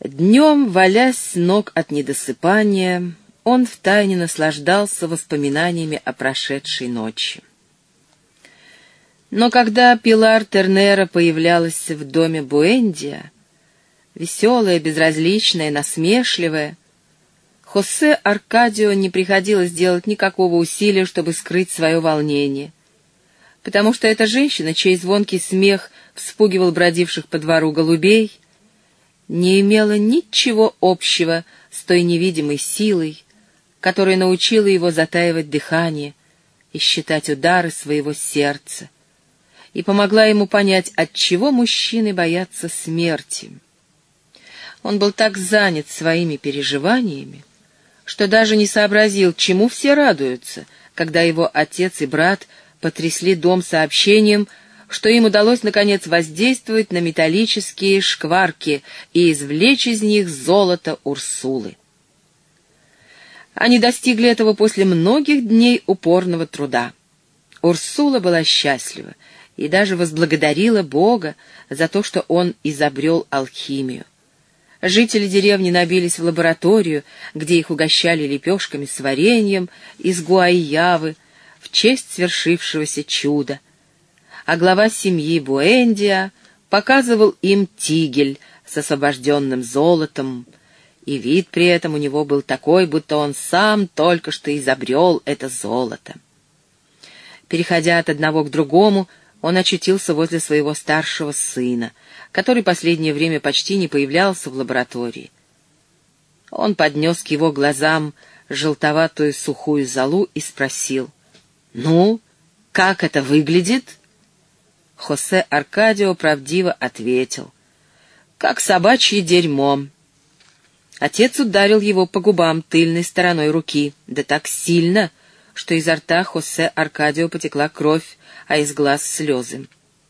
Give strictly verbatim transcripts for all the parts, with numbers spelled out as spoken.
Днем, валясь с ног от недосыпания, он втайне наслаждался воспоминаниями о прошедшей ночи. Но когда Пилар Тернера появлялась в доме Буэндиа, веселая, безразличная, насмешливая, Хосе Аркадио не приходилось делать никакого усилия, чтобы скрыть свое волнение, потому что эта женщина, чей звонкий смех вспугивал бродивших по двору голубей, не имела ничего общего с той невидимой силой, которая научила его затаивать дыхание и считать удары своего сердца, и помогла ему понять, отчего мужчины боятся смерти. Он был так занят своими переживаниями, что даже не сообразил, чему все радуются, когда его отец и брат потрясли дом сообщением, что им удалось, наконец, воздействовать на металлические шкварки и извлечь из них золото Урсулы. Они достигли этого после многих дней упорного труда. Урсула была счастлива и даже возблагодарила Бога за то, что он изобрел алхимию. Жители деревни набились в лабораторию, где их угощали лепешками с вареньем из гуайявы в честь свершившегося чуда, а глава семьи Буэндиа показывал им тигель с освобожденным золотом, и вид при этом у него был такой, будто он сам только что изобрел это золото. Переходя от одного к другому, он очутился возле своего старшего сына, который последнее время почти не появлялся в лаборатории. Он поднес к его глазам желтоватую сухую золу и спросил: «Ну, как это выглядит?» Хосе Аркадио правдиво ответил: «Как собачье дерьмо». Отец ударил его по губам тыльной стороной руки, да так сильно, что изо рта Хосе Аркадио потекла кровь, а из глаз слезы.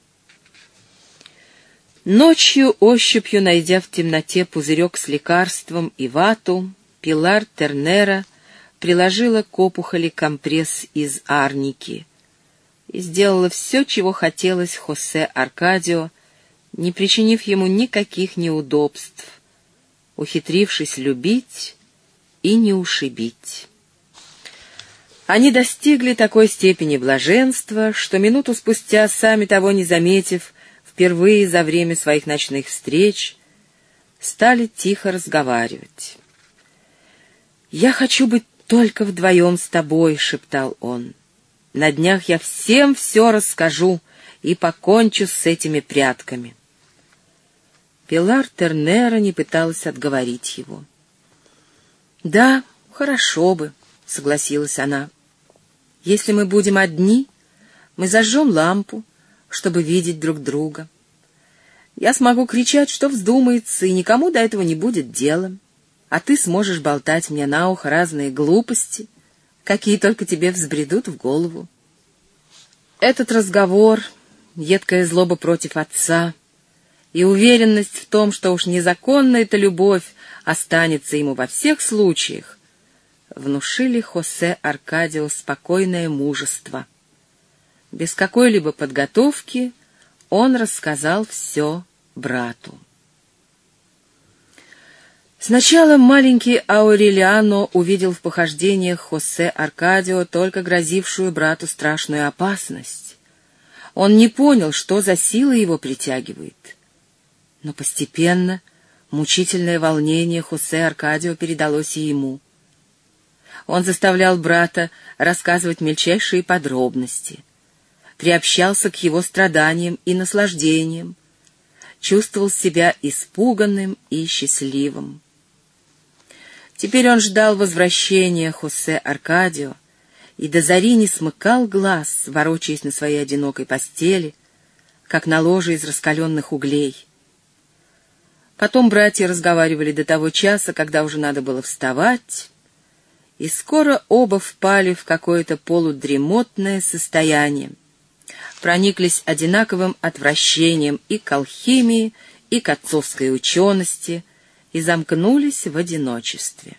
Ночью, ощупью найдя в темноте пузырек с лекарством и вату, Пилар Тернера приложила к опухоли компресс из арники и сделала все, чего хотелось Хосе Аркадио, не причинив ему никаких неудобств, ухитрившись любить и не ушибить. Они достигли такой степени блаженства, что минуту спустя, сами того не заметив, впервые за время своих ночных встреч, стали тихо разговаривать. «Я хочу быть только вдвоем с тобой», — шептал он. «На днях я всем все расскажу и покончу с этими прятками». Пилар Тернера не пыталась отговорить его. «Да, хорошо бы», — согласилась она. «Если мы будем одни, мы зажжем лампу, чтобы видеть друг друга. Я смогу кричать, что вздумается, и никому до этого не будет дела, а ты сможешь болтать мне на ухо разные глупости, какие только тебе взбредут в голову. Этот разговор, едкая злоба против отца и уверенность в том, что уж незаконна эта любовь останется ему во всех случаях, внушили Хосе Аркадио спокойное мужество. Без какой-либо подготовки он рассказал все брату. Сначала маленький Аурелиано увидел в похождениях Хосе Аркадио только грозившую брату страшную опасность. Он не понял, что за сила его притягивает. Но постепенно мучительное волнение Хосе Аркадио передалось и ему. Он заставлял брата рассказывать мельчайшие подробности, приобщался к его страданиям и наслаждениям, чувствовал себя испуганным и счастливым. Теперь он ждал возвращения Хосе Аркадио и до зари не смыкал глаз, ворочаясь на своей одинокой постели, как на ложе из раскаленных углей. Потом братья разговаривали до того часа, когда уже надо было вставать, и скоро оба впали в какое-то полудремотное состояние, прониклись одинаковым отвращением и к алхимии, и к отцовской учености, и замкнулись в одиночестве.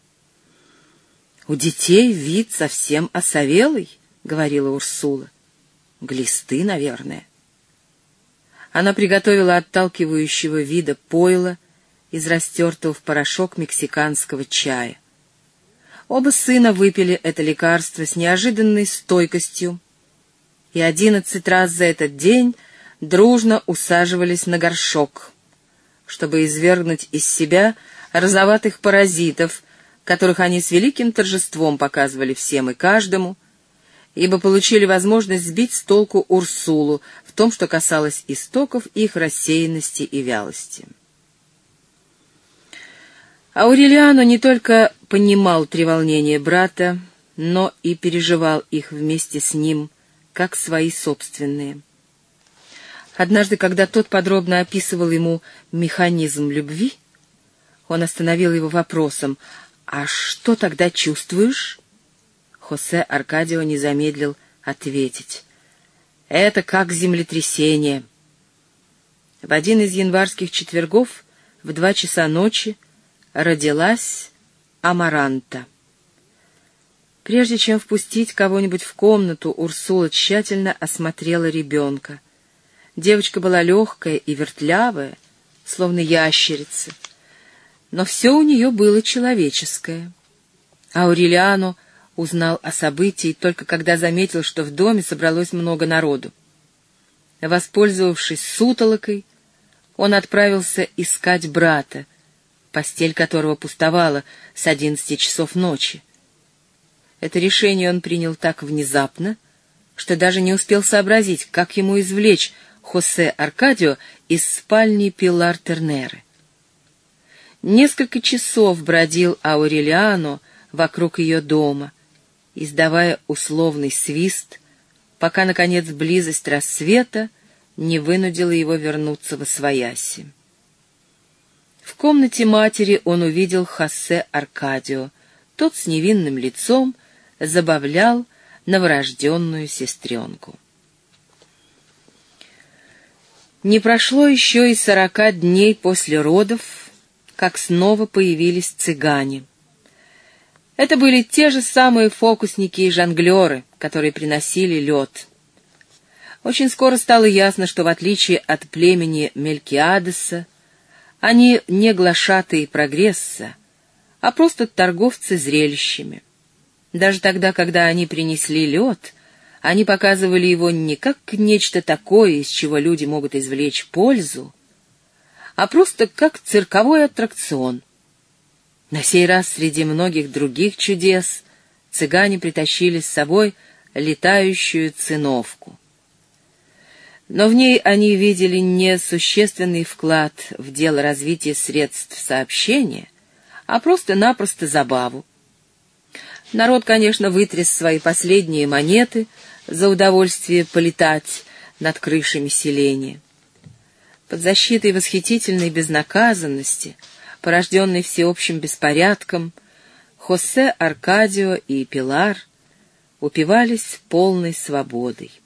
«У детей вид совсем осовелый», — говорила Урсула. «Глисты, наверное». Она приготовила отталкивающего вида пойло из растертого в порошок мексиканского чая. Оба сына выпили это лекарство с неожиданной стойкостью, и одиннадцать раз за этот день дружно усаживались на горшок, чтобы извергнуть из себя розоватых паразитов, которых они с великим торжеством показывали всем и каждому, ибо получили возможность сбить с толку Урсулу в том, что касалось истоков их рассеянности и вялости. Аурелиано не только понимал треволнения брата, но и переживал их вместе с ним, как свои собственные. Однажды, когда тот подробно описывал ему механизм любви, он остановил его вопросом: «А что тогда чувствуешь?» Хосе Аркадио не замедлил ответить: «Это как землетрясение». В один из январских четвергов в два часа ночи родилась Амаранта. Прежде чем впустить кого-нибудь в комнату, Урсула тщательно осмотрела ребенка. Девочка была легкая и вертлявая, словно ящерица, но все у нее было человеческое. Аурелиано узнал о событии только когда заметил, что в доме собралось много народу. Воспользовавшись сутолокой, он отправился искать брата, постель которого пустовала с одиннадцати часов ночи. Это решение он принял так внезапно, что даже не успел сообразить, как ему извлечь Хосе Аркадио из спальни Пилар Тернеры. Несколько часов бродил Аурелиано вокруг ее дома, издавая условный свист, пока, наконец, близость рассвета не вынудила его вернуться восвояси. В комнате матери он увидел Хосе Аркадио. Тот с невинным лицом забавлял новорожденную сестренку. Не прошло еще и сорока дней после родов, как снова появились цыгане. Это были те же самые фокусники и жонглеры, которые приносили лед. Очень скоро стало ясно, что в отличие от племени Мелькиадеса, они не глашатые прогресса, а просто торговцы зрелищами. Даже тогда, когда они принесли лед, они показывали его не как нечто такое, из чего люди могут извлечь пользу, а просто как цирковой аттракцион. На сей раз среди многих других чудес цыгане притащили с собой летающую циновку. Но в ней они видели не существенный вклад в дело развития средств сообщения, а просто-напросто забаву. Народ, конечно, вытряс свои последние монеты за удовольствие полетать над крышами селения. Под защитой восхитительной безнаказанности, порожденной всеобщим беспорядком, Хосе Аркадио и Пилар упивались полной свободой.